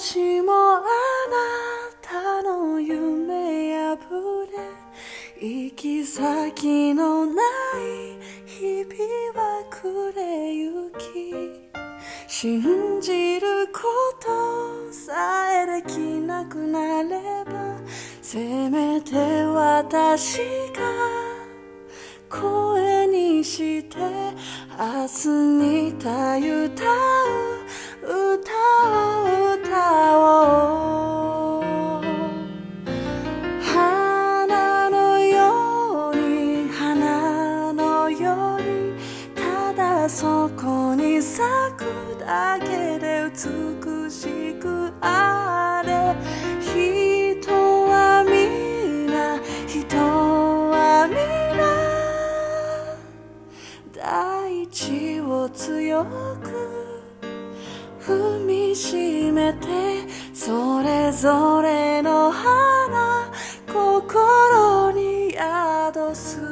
しもあなたの夢破れ行き先のない日々は暮れゆき信じることさえできなくなればせめて私が声にして明日にたゆたう歌を歌おう花のように花のようにただそこに咲くだけで美しくあれ人は皆大地を強く踏みしめてそれぞれの花心に宿す